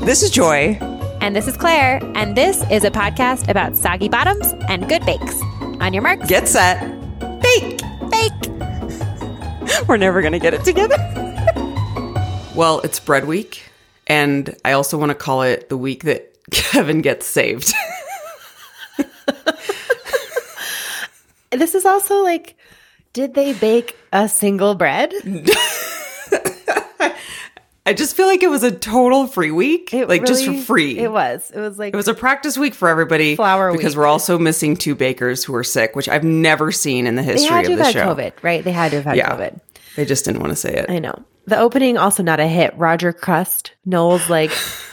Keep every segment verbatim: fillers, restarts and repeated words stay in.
This is Joy. And this is Claire. And this is a podcast about soggy bottoms and good bakes. On your marks. Get set. Bake. Bake. We're never going to get it together. Well, it's bread week. And I also want to call it the week that Kevin gets saved. This is also like, did they bake a single bread? I just feel like it was a total free week. It like really, just for free. It was. It was like It was a practice week for everybody. Flour Because week. we're also missing two bakers who are sick, which I've never seen in the they history had to of have the had show. COVID, right? They had to have had Yeah. COVID. They just didn't want to say it. I know. The opening also not a hit. Roger Crust, Noel's like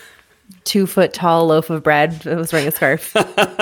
two foot tall loaf of bread that was wearing a scarf.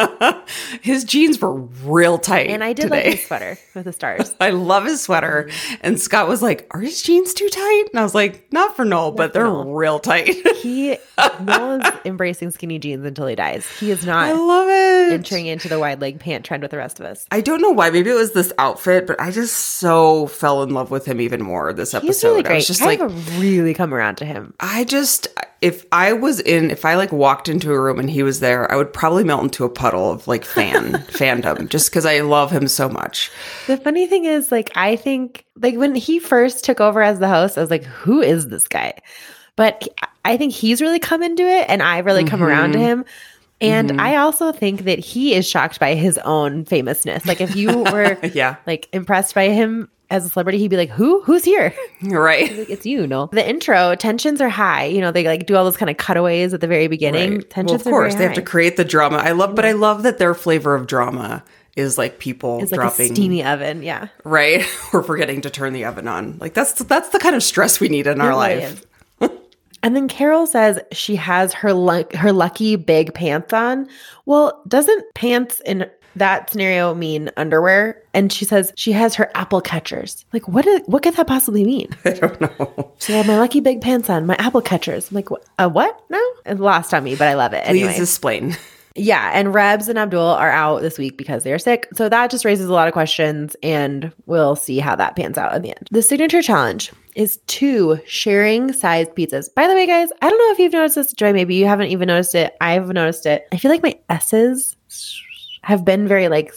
His jeans were real tight. And I did today. like his sweater with the stars. I love his sweater. And Scott was like, are his jeans too tight? And I was like, not for Noel, but they're Noel. real tight. He Noel is embracing skinny jeans until he dies. He is I not love it. entering into the wide leg pant trend with the rest of us. I don't know why. Maybe it was this outfit, but I just so fell in love with him even more this episode. He's really I great. was just I like, have really come around to him. I just, if I was in, if I like walked into a room and he was there, I would probably melt into a puddle of like fan, fandom, just because I love him so much. The funny thing is, like, I think, like, when he first took over as the host, I was like, who is this guy? But I think he's really come into it, and I've really come around to him. And Mm-hmm. I also think that he is shocked by his own famousness. Like, if you were, Yeah. like, impressed by him as a celebrity, he'd be like, who? Who's here? Right. Like, it's you, no? The intro, tensions are high. You know, they, like, do all those kind of cutaways at the very beginning. Right. Tensions Well, of course, are they very have to high. create the drama. I love, but I love that their flavor of drama is like people It's like dropping. a steamy oven, yeah. Right. We're forgetting to turn the oven on. Like that's that's the kind of stress we need in our It really life. is. And then Carol says she has her luck her lucky big pants on. Well, doesn't pants in that scenario mean underwear? And she says she has her apple catchers. Like, what is, what could that possibly mean? I don't know. She had my lucky big pants on, my apple catchers. I'm like, what? A what? No? It's lost on me, but I love it. Please Anyway. explain. Yeah, and Rebs and Abdul are out this week because they are sick. So that just raises a lot of questions, and we'll see how that pans out in the end. The signature challenge is two sharing sized pizzas. By the way, guys, I don't know if you've noticed this, Joy. Maybe you haven't even noticed it. I've noticed it. I feel like my S's have been very like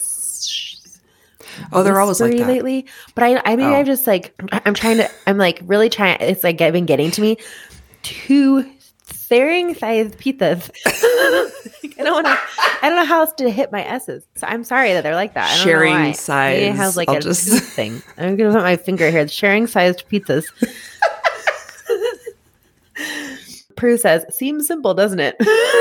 Oh, they're always like whispery that. lately. But I, I maybe Oh. I'm just like I'm trying to. I'm like really trying. It's like been getting to me. Two sharing sized pizzas. I don't want to. I don't know how else to hit my S's. So I'm sorry that they're like that. I don't Sharing know why. size. Maybe it has like I'll a just- tooth thing. I'm gonna put my finger here. Sharing sized pizzas. Prue says, "Seems simple, doesn't it?"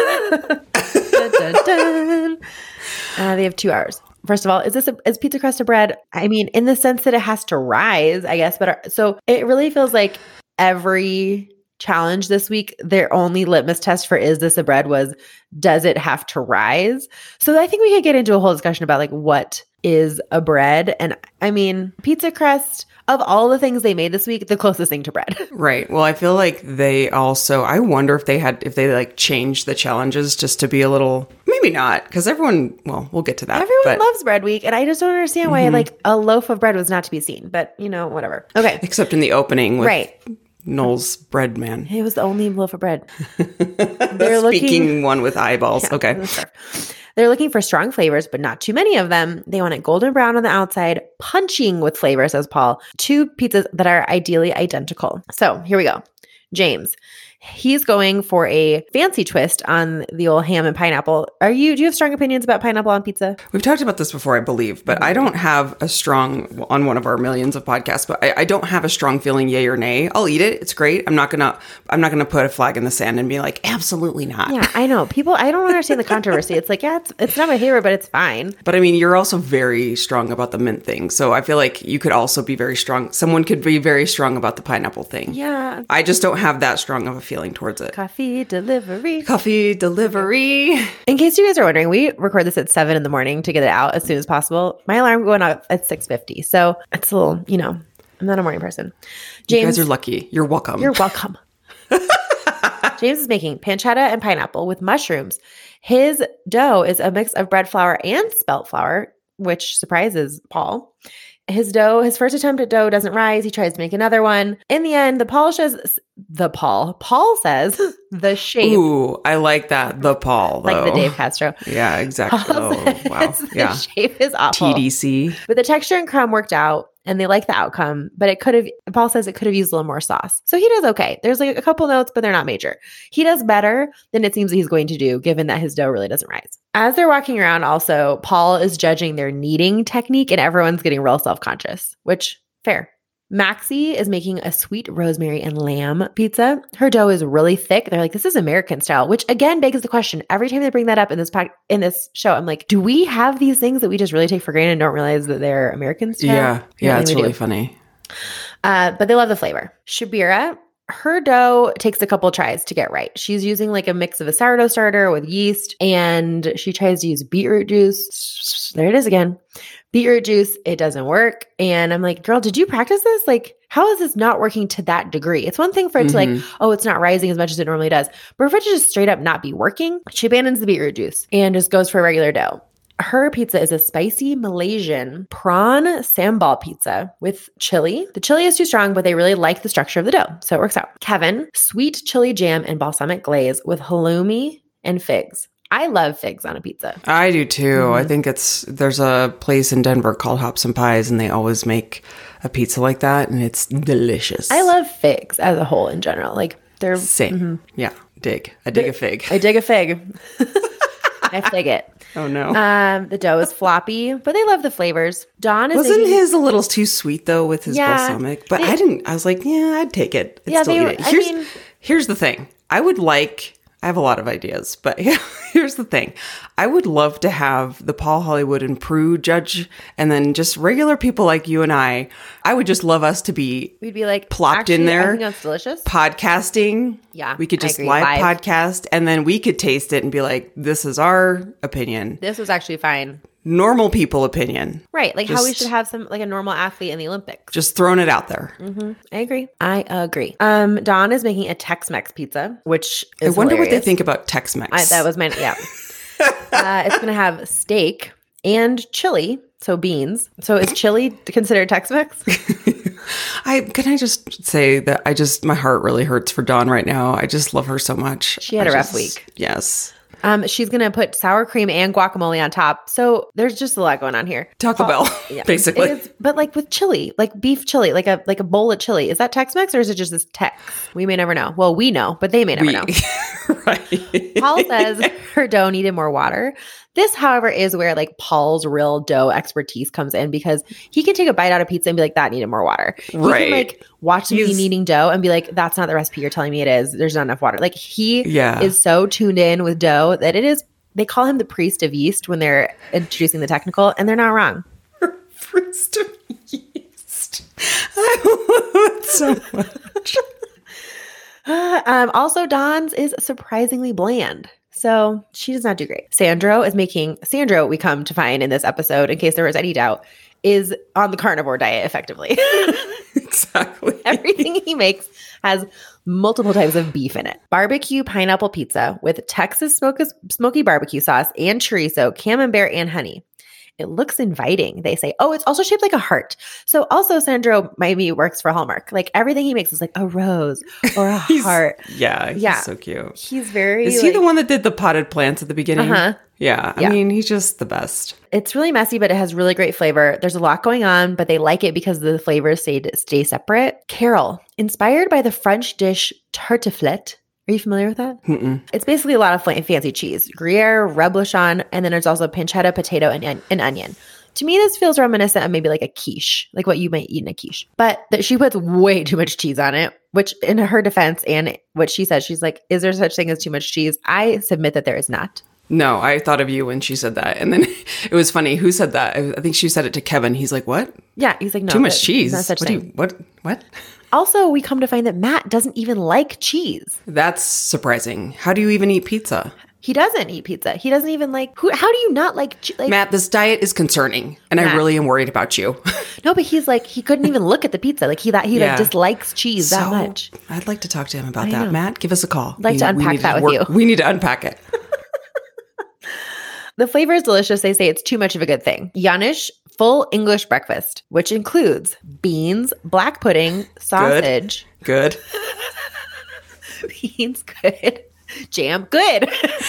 Dun, dun, dun. Uh, they have two hours. First of all, is this a, is pizza crust a bread? I mean, in the sense that it has to rise, I guess. But are, so it really feels like every challenge this week, their only litmus test for is this a bread was, does it have to rise? So I think we could get into a whole discussion about like what is a bread. And I mean, pizza crust, of all the things they made this week, the closest thing to bread. Right. Well, I feel like they also, I wonder if they had, if they like changed the challenges just to be a little, maybe not, because everyone, well, we'll get to that. Everyone but, loves bread week, and I just don't understand why like a loaf of bread was not to be seen. But you know, whatever. Okay, except in the opening with right. Noel's bread man. It was the only loaf of bread. They're Speaking looking. one with eyeballs. Yeah, okay. it was scarf. They're looking for strong flavors, but not too many of them. They want it golden brown on the outside, punching with flavor, says Paul. Two pizzas that are ideally identical. So here we go. James. He's going for a fancy twist on the old ham and pineapple. Are you? Do you have strong opinions about pineapple on pizza? We've talked about this before, I believe, but I don't have a strong, on one of our millions of podcasts, but I, I don't have a strong feeling yay or nay. I'll eat it. It's great. I'm not going to, I'm not going to put a flag in the sand and be like, absolutely not. Yeah, I know. People, I don't understand the controversy. It's like, yeah, it's, it's not my favorite, but it's fine. But I mean, you're also very strong about the mint thing. So I feel like you could also be very strong. Someone could be very strong about the pineapple thing. Yeah. I just don't have that strong of a feeling towards it. Coffee delivery. Coffee delivery. In case you guys are wondering, we record this at seven in the morning to get it out as soon as possible. My alarm going off at six fifty. So it's a little, you know, I'm not a morning person. James, You guys are lucky. You're welcome. You're welcome. James is making pancetta and pineapple with mushrooms. His dough is a mix of bread flour and spelt flour, which surprises Paul. His dough, his first attempt at dough doesn't rise. He tries to make another one. In the end, the Paul says, the Paul, Paul says the shape. Ooh, I like that. The Paul, though. Like the Dave Castro. Yeah, exactly. Paul Oh, wow. says the Yeah. shape is awful. T D C. But the texture and crumb worked out and they like the outcome, but it could have, Paul says it could have used a little more sauce. So he does okay. There's like a couple notes, but they're not major. He does better than it seems that he's going to do, given that his dough really doesn't rise. As they're walking around also, Paul is judging their kneading technique and everyone's getting real self-conscious, which fair. Maxie is making a sweet rosemary and lamb pizza. Her dough is really thick. They're like, this is American style, which again begs the question. Every time they bring that up in this pack, in this show, I'm like, do we have these things that we just really take for granted and don't realize that they're American style? Yeah. Yeah, it's really do. funny. Uh, but they love the flavor. Shabira, her dough takes a couple tries to get right. She's using like a mix of a sourdough starter with yeast, and she tries to use beetroot juice. There it is again. Beetroot juice, it doesn't work. And I'm like, girl, did you practice this? Like, how is this not working to that degree? It's one thing for it to Mm-hmm. like, oh, it's not rising as much as it normally does. But for it to just straight up not be working, she abandons the beetroot juice and just goes for a regular dough. Her pizza is a spicy Malaysian prawn sambal pizza with chili. The chili is too strong, but they really like the structure of the dough, so it works out. Kevin, sweet chili jam and balsamic glaze with halloumi and figs. I love figs on a pizza. I do too. I think it's, there's a place in Denver called Hops and Pies, and they always make a pizza like that, and it's delicious. I love figs as a whole in general. Like they're Same. Yeah. Dig. I dig a fig. I dig a fig. I fig it. Oh, no. Um, the dough is floppy, but they love the flavors. Dawn is Wasn't making- his a little too sweet, though, with his Yeah. balsamic? But They- I didn't, I was like, yeah, I'd take it. I'd Yeah, still they- eat it. I Here's, mean- here's the thing. I would like, I have a lot of ideas, but here's the thing. I would love to have the Paul Hollywood and Prue judge, and then just regular people like you and I. I would just love us to be We'd be like plopped in "Actually, there. I think that's delicious. podcasting. Yeah, We could I just agree. live, Live. podcast, and then we could taste it and be like, this is our opinion. This was actually fine. Normal people opinion. Right. Like how we Just- should have some like a normal athlete in the Olympics. Just throwing it out there. I agree. I agree. Um, Dawn is making a Tex-Mex pizza, which I is wonder what they hilarious. think about Tex-Mex. I, that was my yeah. uh, it's gonna have steak and chili, so beans. So is chili considered Tex-Mex? I can I just say that I just my heart really hurts for Dawn right now. I just love her so much. She had I a rough just- week. Yes. Um, she's gonna put sour cream and guacamole on top. So there's just a lot going on here. Taco Bell, Yeah. basically. It is- but like with chili, like beef chili, like a like a bowl of chili. Is that Tex-Mex or is it just this Tex? We may never know. Well, we know, but they may never We- know. right. Paul says her dough needed more water. This, however, is where like Paul's real dough expertise comes in because he can take a bite out of pizza and be like, that needed more water. He Right. can like watch me He's- kneading dough and be like, that's not the recipe you're telling me it is. There's not enough water. Like he Yeah. is so tuned in with dough that it is, they call him the priest of yeast when they're introducing the technical, and they're not wrong. Priest of yeast. I love it so much. Um, also, Dawn's is surprisingly bland. So she does not do great. Sandro is making, Sandro, we come to find in this episode, in case there was any doubt, is on the carnivore diet effectively. Exactly. Everything he makes has multiple types of beef in it. Barbecue pineapple pizza with Texas smoky, smoky barbecue sauce and chorizo, camembert, and honey. It looks inviting. They say, oh, it's also shaped like a heart. So also Sandro maybe works for Hallmark. Like everything he makes is like a rose or a He's- heart. Yeah, he's Yeah. so cute. He's very Is he like- the one that did the potted plants at the beginning? Uh-huh. Yeah. I Yeah. mean, he's just the best. It's really messy, but it has really great flavor. There's a lot going on, but they like it because the flavors stay, stay separate. Carol, inspired by the French dish tartiflette. Are you familiar with that? Mm-mm. It's basically a lot of fl- fancy cheese. Gruyere, reblochon, and then there's also pancetta, potato, and, and, and onion. To me, this feels reminiscent of maybe like a quiche, like what you might eat in a quiche. But that she puts way too much cheese on it, which in her defense and what she says, she's like, is there such thing as too much cheese? I submit that there is not. No, I thought of you when she said that. And then it was funny. Who said that? I I think she said it to Kevin. He's like, what? Yeah, he's like, no. Too much there's cheese. No such what, do thing. you, what? What? Also, we come to find that Matt doesn't even like cheese. That's surprising. How do you even eat pizza? He doesn't eat pizza. He doesn't even like. Who? How do you not like? che- like Matt, this diet is concerning, and I Matt. really am worried about you. No, but he's like he couldn't even look at the pizza. Like he that he Yeah. like dislikes cheese that So, much. I'd like to talk to him about I that. know. Matt, give us a call. I'd like to unpack need that with work- you. We need to unpack it. The flavor is delicious. They say it's too much of a good thing. Yanish full English breakfast, which includes beans, black pudding, sausage, Good. Beans, good. Jam, good.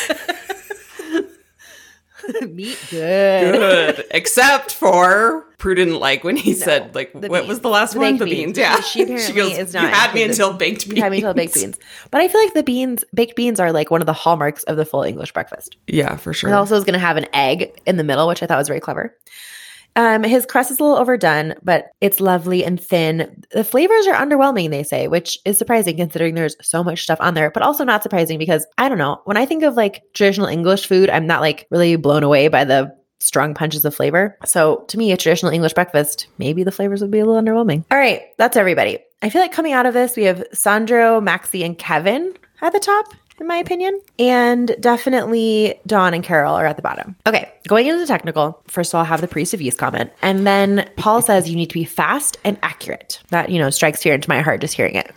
Meat, good. Good. Except for Prue didn't like when he No, said, like, the what beans. was the last The one? baked The beans. beans. Yeah. She apparently is not You had me into until baked beans. You had me until baked beans. But I feel like the beans, baked beans are like one of the hallmarks of the full English breakfast. Yeah, for sure. It also is going to have an egg in the middle, which I thought was very clever. Um, his crust is a little overdone, but it's lovely and thin. The flavors are underwhelming, they say, which is surprising considering there's so much stuff on there, but also not surprising because I don't know. When I think of like traditional English food, I'm not like really blown away by the strong punches of flavor. So to me, a traditional English breakfast, maybe the flavors would be a little underwhelming. All right, that's everybody. I feel like coming out of this, we have Sandro, Maxi, and Kevin at the top, in my opinion. And definitely Dawn and Carol are at the bottom. Okay, going into the technical, first of all, I'll have the priest of yeast comment. And then Paul says you need to be fast and accurate. That, you know, strikes fear into my heart just hearing it.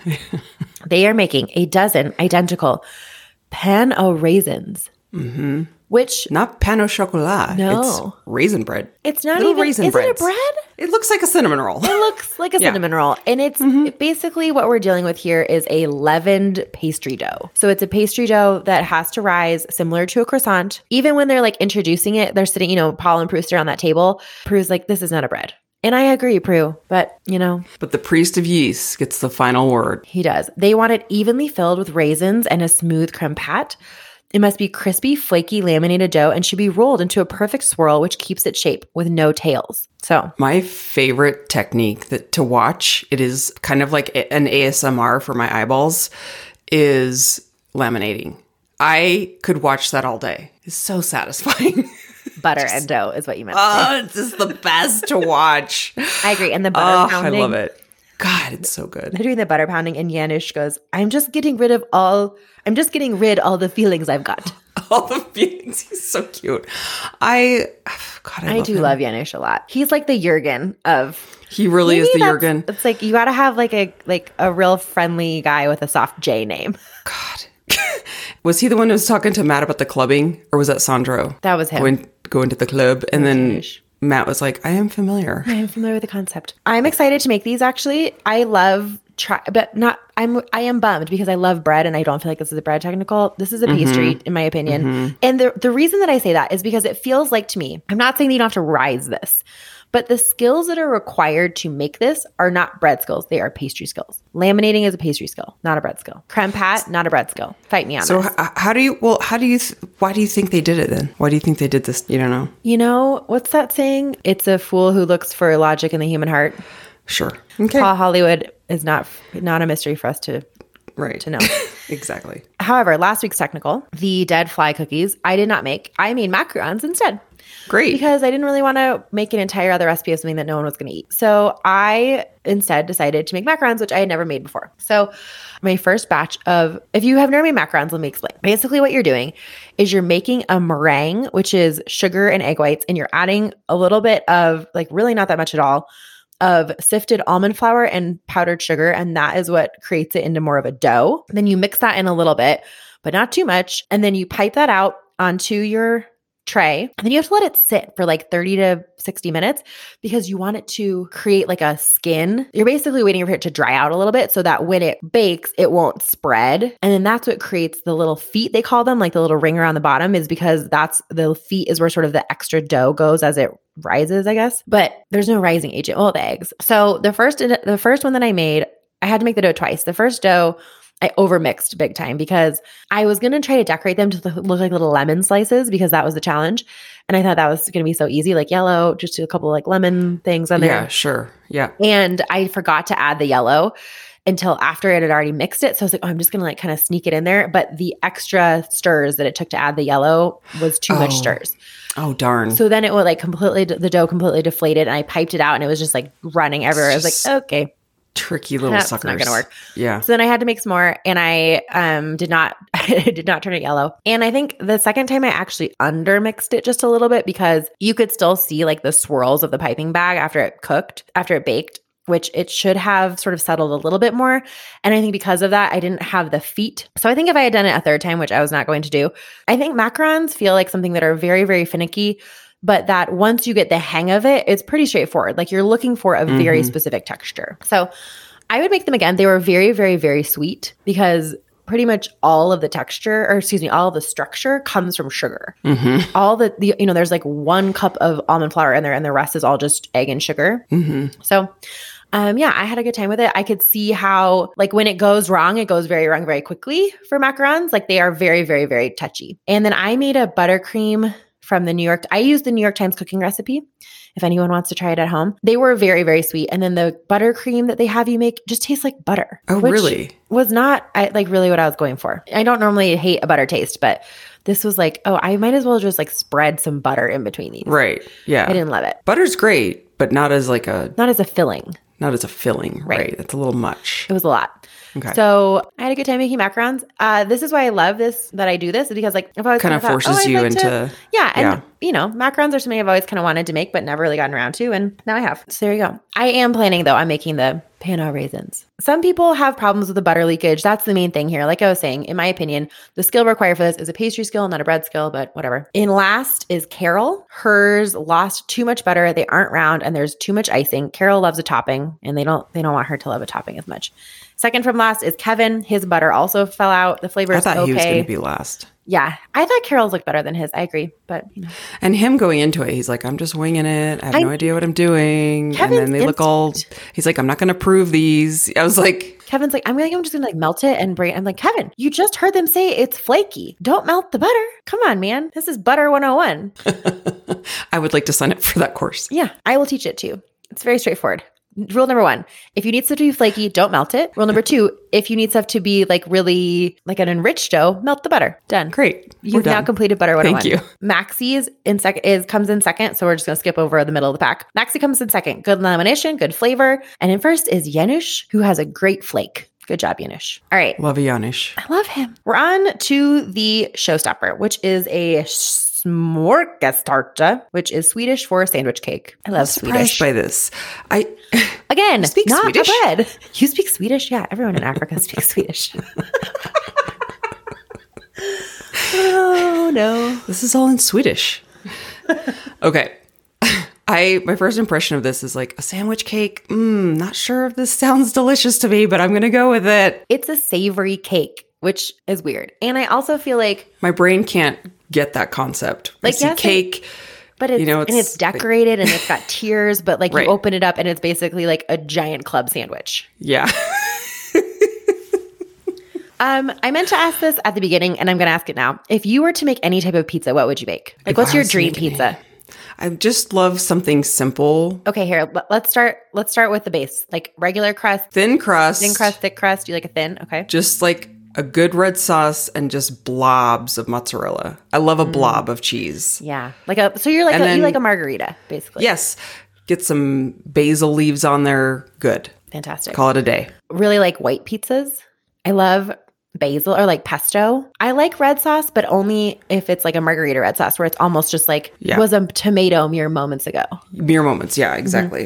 They are making a dozen identical pan au raisins. Mm-hmm. Which not pain au chocolat. No. It's raisin bread. It's not Little even, raisin is breads. it a bread? It looks like a cinnamon roll. It looks like a Yeah. cinnamon roll. And it's Mm-hmm. basically what we're dealing with here is a leavened pastry dough. So it's a pastry dough that has to rise similar to a croissant. Even when they're like introducing it, they're sitting, you know, Paul and Prue are on that table. Prue's like, this is not a bread. And I agree, Prue, but you know. But the priest of yeast gets the final word. He does. They want it evenly filled with raisins and a smooth creme pat. It must be crispy, flaky, laminated dough and should be rolled into a perfect swirl, which keeps its shape with no tails. So my favorite technique that to watch, it is kind of like an A S M R for my eyeballs, is laminating. I could watch that all day. It's so satisfying. butter just, and dough is what you meant. Oh, it's just the best to watch. I agree. And the butter oh, pounding. I love it. God, it's so good. They're doing the butter pounding and Janusz goes, I'm just getting rid of all, I'm just getting rid all the feelings I've got. All the feelings. He's so cute. I, God, I, I love do him. love Janusz a lot. He's like the Jurgen of. He really is the Jurgen. It's like, you got to have like a, like a real friendly guy with a soft J name. God. Was he the one who was talking to Matt about the clubbing or was that Sandro? That was him. Going, going to the club and then Janusz. Matt was like, I am familiar. I am familiar with the concept. I'm excited to make these actually. I love try, but not, I'm, I am bummed because I love bread and I don't feel like this is a bread technical. This is a pastry Mm-hmm. in my opinion. Mm-hmm. And the, the reason that I say that is because it feels like to me, I'm not saying that you don't have to rise this, but the skills that are required to make this are not bread skills. They are pastry skills. Laminating is a pastry skill, not a bread skill. Creme pat, not a bread skill. Fight me on So this. h- how do you, well, how do you, th- why do you think they did it then? Why do you think they did this? You don't know? You know, what's that saying? It's a fool who looks for logic in the human heart. Sure. Okay. Paul Hollywood is not not a mystery for us to Right. to know. Exactly. However, last week's technical, the dead fly cookies, I did not make. I made macarons instead. Great. Because I didn't really want to make an entire other recipe of something that no one was going to eat. So I instead decided to make macarons, which I had never made before. So my first batch of, if you have never made macarons, let me explain. Basically what you're doing is you're making a meringue, which is sugar and egg whites, and you're adding a little bit of, like really not that much at all, of sifted almond flour and powdered sugar. And that is what creates it into more of a dough. Then you mix that in a little bit, but not too much. And then you pipe that out onto your tray. And then you have to let it sit for like thirty to sixty minutes because you want it to create like a skin. You're basically waiting for it to dry out a little bit so that when it bakes, it won't spread. And then that's what creates the little feet, they call them, like the little ring around the bottom, is because that's the feet is where sort of the extra dough goes as it rises, I guess. But there's no rising agent. Well, the eggs. So the first, the first one that I made, I had to make the dough twice. The first dough, I overmixed big time because I was going to try to decorate them to look like little lemon slices because that was the challenge. And I thought that was going to be so easy, like yellow, just do a couple of like lemon things on there. Yeah, sure. Yeah. And I forgot to add the yellow until after it had already mixed it. So I was like, oh, I'm just going to like kind of sneak it in there. But the extra stirs that it took to add the yellow was too Oh. much stirs. Oh, darn. So then it would like completely, the dough completely deflated and I piped it out and it was just like running everywhere. I was Just- like, okay. Tricky little That's suckers. not gonna work. Yeah. So then I had to make some more and I um, did not did not turn it yellow. And I think the second time I actually undermixed it just a little bit because you could still see like the swirls of the piping bag after it cooked, after it baked, which it should have sort of settled a little bit more. And I think because of that, I didn't have the feet. So I think if I had done it a third time, which I was not going to do, I think macarons feel like something that are very, very finicky, but that once you get the hang of it, it's pretty straightforward. Like you're looking for a very Mhm. specific texture. So I would make them again. They were very, very, very sweet because pretty much all of the texture, or excuse me, all of the structure comes from sugar. Mm-hmm. All the, the, you know, there's like one cup of almond flour in there and the rest is all just egg and sugar. Mm-hmm. So Um, yeah, I had a good time with it. I could see how, like, when it goes wrong, it goes very wrong very quickly for macarons. Like, they are very, very, very touchy. And then I made a buttercream from the New York. I used the New York Times cooking recipe. If anyone wants to try it at home, they were very, very sweet. And then the buttercream that they have you make just tastes like butter. Oh, which really? Was not I, like really what I was going for. I don't normally hate a butter taste, but this was like, oh, I might as well just like spread some butter in between these. Right. Yeah. I didn't love it. Butter's great, but not as like a Not as a filling. Not as a filling, right? Right. That's a little much. It was a lot. Okay. So I had a good time making macarons. Uh, this is why I love this, that I do this, because like I've always Kind kind of thought, forces oh, I'd you like into- to, yeah. And yeah. you know, macarons are something I've always kind of wanted to make, but never really gotten around to. And now I have. So there you go. I am planning though on making the Pano raisins. Some people have problems with the butter leakage. That's the main thing here. Like I was saying, in my opinion, the skill required for this is a pastry skill, not a bread skill, but whatever. In last is Carol. Hers lost too much butter. They aren't round and there's too much icing. Carol loves a topping and they don't, they don't want her to love a topping as much. Second from last is Kevin. His butter also fell out. The flavor I is thought okay. he was going to be last. Yeah. I thought Carol's looked better than his. I agree. But, you know. And him going into it, he's like, I'm just winging it. I have I- no idea what I'm doing. Kevin's and then they look all, he's like, I'm not going to prove these. I was like, Kevin's like, I'm like, I'm just gonna like melt it and bring it. I'm like, Kevin, you just heard them say it's flaky. Don't melt the butter. Come on, man. This is butter one oh one. I would like to sign up for that course. Yeah, I will teach it to you. It's very straightforward. Rule number one, if you need stuff to be flaky, don't melt it. Rule number two, if you need stuff to be like really like an enriched dough, melt the butter. Done. Great. We're You've now done. completed butter one oh one. Thank you. Maxie's in second is comes in second, so we're just gonna skip over the middle of the pack. Maxie comes in second. Good lamination, good flavor. And in first is Janusz, who has a great flake. Good job, Janusz. All right. Love a Janish. I love him. We're on to the showstopper, which is a smorgastarta, which is Swedish for sandwich cake. I love Surprised Swedish. by this. I Again, You speak not Swedish? a bread. You speak Swedish? Yeah, everyone in Africa speaks Swedish. Oh, no. This is all in Swedish. Okay. I my first impression of this is like a sandwich cake. Mm, not sure if this sounds delicious to me, but I'm going to go with it. It's a savory cake, which is weird. And I also feel like, My brain can't get that concept. Like, I see yes, it- cake. but it's, You know, and it's- it's decorated and it's got tiers, but like Right. you open it up and it's basically like a giant club sandwich. Yeah. Um, I meant to ask this at the beginning, and I'm going to ask it now. If you were to make any type of pizza, what would you make? Like, If what's I your was to dream make any- pizza? I just love something simple. Okay, here let- let's start. Let's start with the base, like regular crust, Thin crust. thin crust, thick crust. You like a thin? Okay. Just like a good red sauce and just blobs of mozzarella. I love a blob of cheese. Yeah, like a. So you're like And a, you then- like a margarita, basically. Yes. Get some basil leaves on there. Good. Fantastic. Call it a day. Really like white pizzas. I love basil or like pesto. I like red sauce, but only if it's like a margarita red sauce, where it's almost just like Yeah. was a tomato mere moments ago. Mere moments. Yeah, exactly.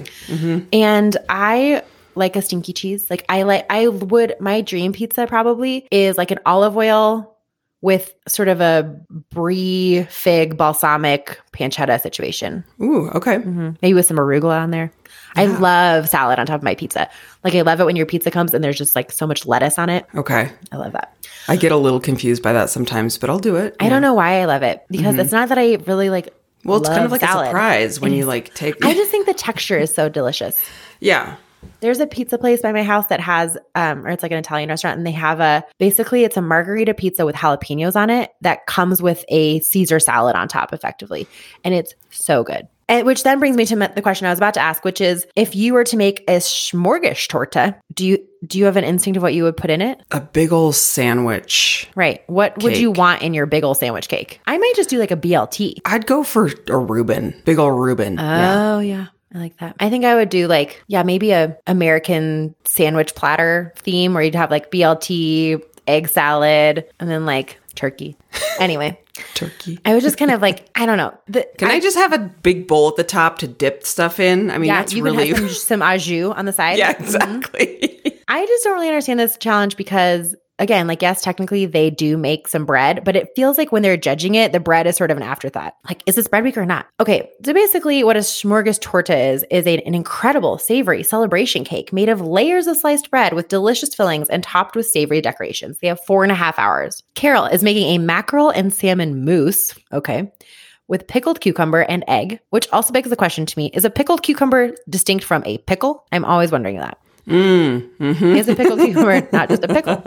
And I like a stinky cheese. Like I like, I would, my dream pizza probably is like an olive oil with sort of a brie, fig, balsamic pancetta situation. Ooh, okay. Mm-hmm. Maybe with some arugula on there. I love salad on top of my pizza. Like I love it when your pizza comes and there's just like so much lettuce on it. Okay. I love that. I get a little confused by that sometimes, but I'll do it. I don't know why I love it because it's not that I really like. Well, it's kind love of like salad. a surprise when It you is. like take. I just think the texture is so delicious. yeah. There's a pizza place by my house that has, um, or it's like an Italian restaurant, and they have a, basically it's a margarita pizza with jalapenos on it that comes with a Caesar salad on top effectively. And it's so good. And which then brings me to the question I was about to ask, which is if you were to make a smorgastorta, do you, do you have an instinct of what you would put in it? A big old sandwich. Right. What would you Cake. want in your big old sandwich cake? I might just do like a B L T. I'd go for a Reuben. Big old Reuben. yeah. Oh, yeah. I like that. I think I would do like, yeah, maybe a American sandwich platter theme where you'd have like B L T, egg salad, and then like turkey. Anyway, Turkey. I was just kind of like, I don't know. The, Can I, just have a big bowl at the top to dip stuff in? I mean, yeah, that's you really. can have some, some au jus on the side. yeah, Mhm. exactly. I just don't really understand this challenge because again, like, yes, technically they do make some bread, but it feels like when they're judging it, the bread is sort of an afterthought. Like, is this bread week or not? Okay, so basically what a smorgasbord torta is, is a, an incredible savory celebration cake made of layers of sliced bread with delicious fillings and topped with savory decorations. They have four and a half hours. Carol is making a mackerel and salmon mousse, okay, with pickled cucumber and egg, which also begs the question to me, is a pickled cucumber distinct from a pickle? I'm always wondering that. Mm, mm-hmm. Is a pickled cucumber not just a pickle?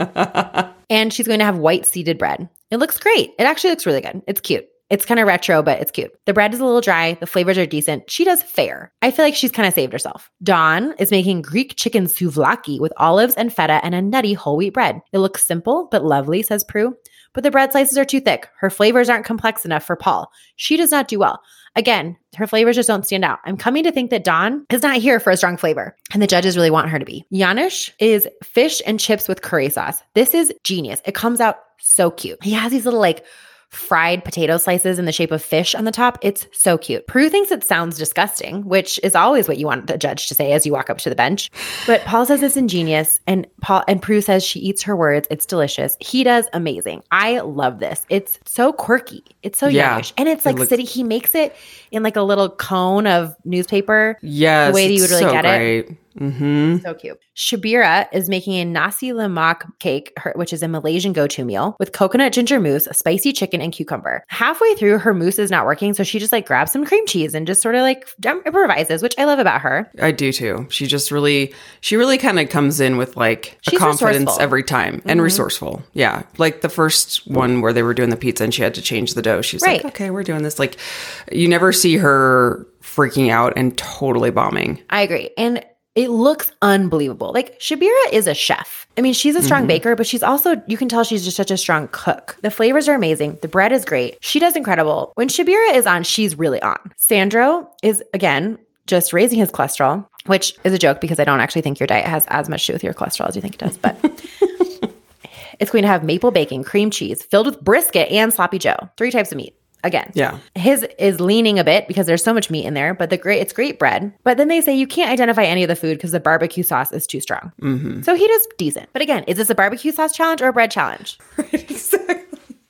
And she's going to have white seeded bread. It looks great. It actually looks really good. It's cute. It's kind of retro, but it's cute. The bread is a little dry. The flavors are decent. She does fair. I feel like she's kind of saved herself. Dawn is making Greek chicken souvlaki with olives and feta and a nutty whole wheat bread. It looks simple but lovely, says Prue. But the bread slices are too thick. Her flavors aren't complex enough for Paul. She does not do well. Again, her flavors just don't stand out. I'm coming to think that Dawn is not here for a strong flavor, and the judges really want her to be. Janusz is fish and chips with curry sauce. This is genius. It comes out so cute. He has these little like fried potato slices in the shape of fish on the top. It's so cute. Prue thinks it sounds disgusting, which is always what you want the judge to say as you walk up to the bench. But Paul says it's ingenious, and Paul and Prue says she eats her words. It's delicious. He does amazing. I love this. It's so quirky. It's so Yeah. youngish. And it's like It looks- city. He makes it in like a little cone of newspaper. Yes, The way that you it's would really so get it. great. Mm-hmm. So cute. Shabira is making a nasi lemak cake, her, which is a Malaysian go-to meal, with coconut ginger mousse, spicy chicken, and cucumber. Halfway through, her mousse is not working, so she just like grabs some cream cheese and just sort of like improvises, which I love about her. I do too. She just really, she really kind of comes in with like a She's confidence resourceful. every time and Mhm. resourceful. Yeah. Like the first one where they were doing the pizza and she had to change the dough. She's Right. like, okay, we're doing this. Like you never see her freaking out and totally bombing. I agree. And it looks unbelievable. Like Shabira is a chef. I mean, she's a strong Mm-hmm. baker, but she's also, you can tell she's just such a strong cook. The flavors are amazing. The bread is great. She does incredible. When Shabira is on, she's really on. Sandro is, again, just raising his cholesterol, which is a joke because I don't actually think your diet has as much to do with your cholesterol as you think it does. But it's going to have maple bacon, cream cheese, filled with brisket and sloppy joe. Three types of meat. Again, Yeah. his is leaning a bit because there's so much meat in there, but the great it's great bread. But then they say you can't identify any of the food because the barbecue sauce is too strong. Mm-hmm. So he does decent. But again, is this a barbecue sauce challenge or a bread challenge? Exactly.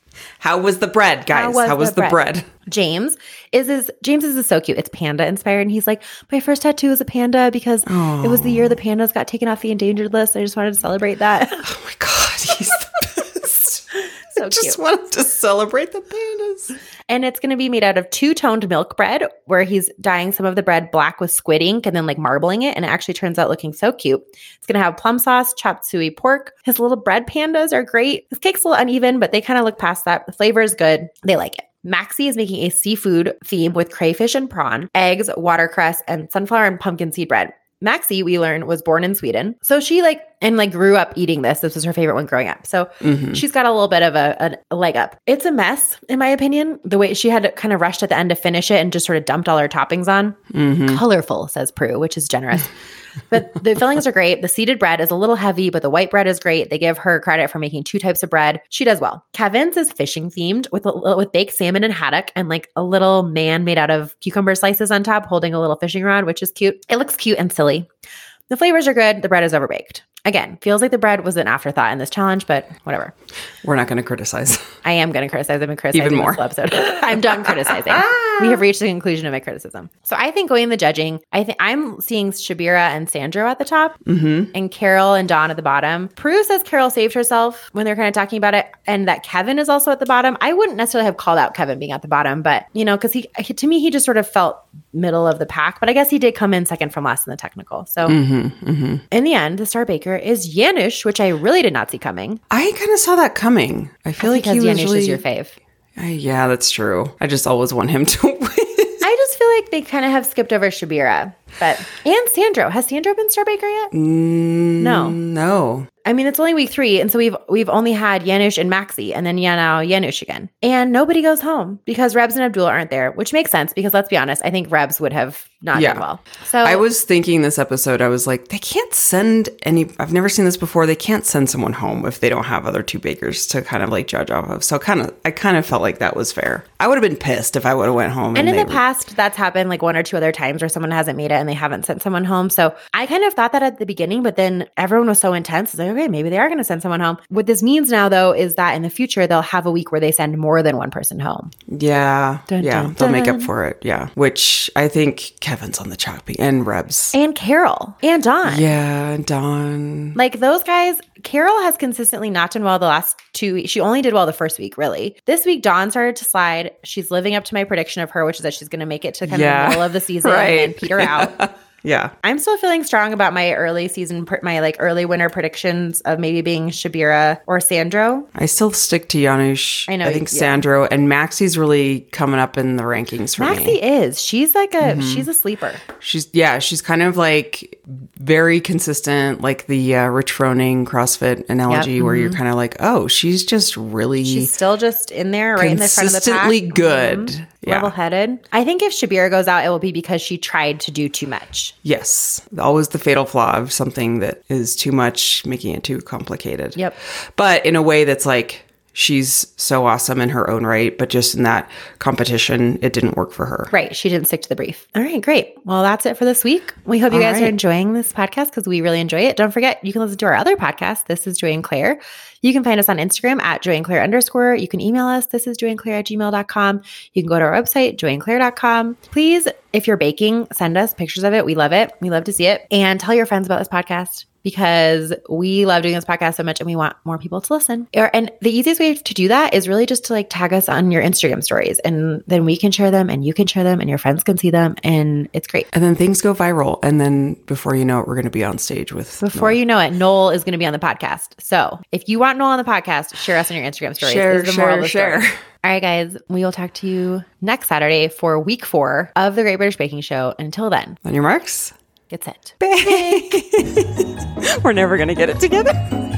How was the bread, guys? How was How was the the bread? James is is James is so cute. It's panda inspired, and he's like, my first tattoo is a panda because it was the year the pandas got taken off the endangered list. I just wanted to celebrate that. Oh my God, he's the best. So I just cute. wanted to celebrate the pandas. And it's going to be made out of two-toned milk bread where he's dyeing some of the bread black with squid ink and then like marbling it. And it actually turns out looking so cute. It's going to have plum sauce, chopped suey pork. His little bread pandas are great. His cake's a little uneven, but they kind of look past that. The flavor is good. They like it. Maxie is making a seafood theme with crayfish and prawn, eggs, watercress, and sunflower and pumpkin seed bread. Maxie, we learn, was born in Sweden. So she like, and like grew up eating this. This was her favorite one growing up. So Mhm. she's got a little bit of a, a leg up. It's a mess, in my opinion. The way she had to kind of rushed at the end to finish it and just sort of dumped all her toppings on. Mhm. Colorful, says Prue, which is generous. But the fillings are great. The seeded bread is a little heavy, but the white bread is great. They give her credit for making two types of bread. She does well. Kevin's is fishing themed with a, with baked salmon and haddock and like a little man made out of cucumber slices on top holding a little fishing rod, which is cute. It looks cute and silly. The flavors are good. The bread is overbaked. Again, feels like the bread was an afterthought in this challenge, but whatever. We're not going to criticize. I am going to criticize. I've been criticizing Even more. this whole episode. I'm done criticizing. We have reached the conclusion of my criticism. So I think going in the judging, I think I'm seeing Shabira and Sandro at the top Mm-hmm. and Carol and Dawn at the bottom. Prue says Carol saved herself when they're kind of talking about it and that Kevin is also at the bottom. I wouldn't necessarily have called out Kevin being at the bottom, but you know, because he, to me, he just sort of felt middle of the pack, but I guess he did come in second from last in the technical. So Mm-hmm. Mm-hmm. in the end, the star baker is Janusz, which I really did not see coming. I kind of saw that coming. I feel like because he was Janusz really, is your fave. Uh, yeah, that's true. I just always want him to win. I just feel like they kind of have skipped over Shabira. But and Sandro. Has Sandro been star baker yet? Mm, No. No. I mean, it's only week three, and so we've we've only had Janusz and Maxi, and then yeah, now Janusz again. And nobody goes home because Rebs and Abdul aren't there, which makes sense because let's be honest, I think Rebs would have not Yeah. done well. So I was thinking this episode, I was like, they can't send any, I've never seen this before. They can't send someone home if they don't have other two bakers to kind of like judge off of. So kind of, I kind of felt like that was fair. I would have been pissed if I would have went home. and in they the were- past, that's happened like one or two other times where someone hasn't made it. and they haven't sent someone home. So I kind of thought that at the beginning, but then everyone was so intense. It's like, okay, maybe they are going to send someone home. What this means now, though, is that in the future, they'll have a week where they send more than one person home. Yeah. Dun, yeah. dun, They'll make up dun. for it. Yeah. Which I think Kevin's on the choppy and Rebs. And Carol and Dawn. Yeah. Dawn. Like those guys, Carol has consistently not done well the last two weeks. She only did well the first week, really. This week, Dawn started to slide. She's living up to my prediction of her, which is that she's going to make it to kind Yeah. of the middle of the season Right. and peter out. Yeah. I'm still feeling strong about my early season, pr- my like early winter predictions of maybe being Shabira or Sandro. I still stick to Janusz. I know, I think yeah. Sandro and Maxie's really coming up in the rankings for Maxie me. is. She's like a, Mm-hmm. she's a sleeper. She's, yeah, she's kind of like very consistent, like the uh, Rich Froning CrossFit analogy Yep, where you're kind of like, oh, she's just really She's still just in there, right in the front of the pack. consistently good. Mhm. Yeah. Level-headed. I think if Shabira goes out, it will be because she tried to do too much. Yes. Always the fatal flaw of something that is too much, making it too complicated. Yep. But in a way that's like, she's so awesome in her own right, but just in that competition, it didn't work for her. Right. She didn't stick to the brief. All right, great. Well, that's it for this week. We hope you All guys are right. enjoying this podcast because we really enjoy it. Don't forget, you can listen to our other podcast. This is Joy and Claire. You can find us on Instagram at Joy and Claire underscore. You can email us. This is Joy and Claire at gmail dot com. You can go to our website, joy and claire dot com. Please, if you're baking, send us pictures of it. We love it. We love to see it. And tell your friends about this podcast, because we love doing this podcast so much and we want more people to listen. Or, and the easiest way to do that is really just to like tag us on your Instagram stories, and then we can share them and you can share them and your friends can see them, and it's great. And then things go viral. And then before you know it, we're going to be on stage with. Before you know it, Noel is going to be on the podcast. So if you want Noel on the podcast, share us on your Instagram stories. Share, is the moral share, of the story. share. All right, guys, we will talk to you next Saturday for week four of the Great British Baking Show. Until then, On your marks. get set. We're never going to get it together.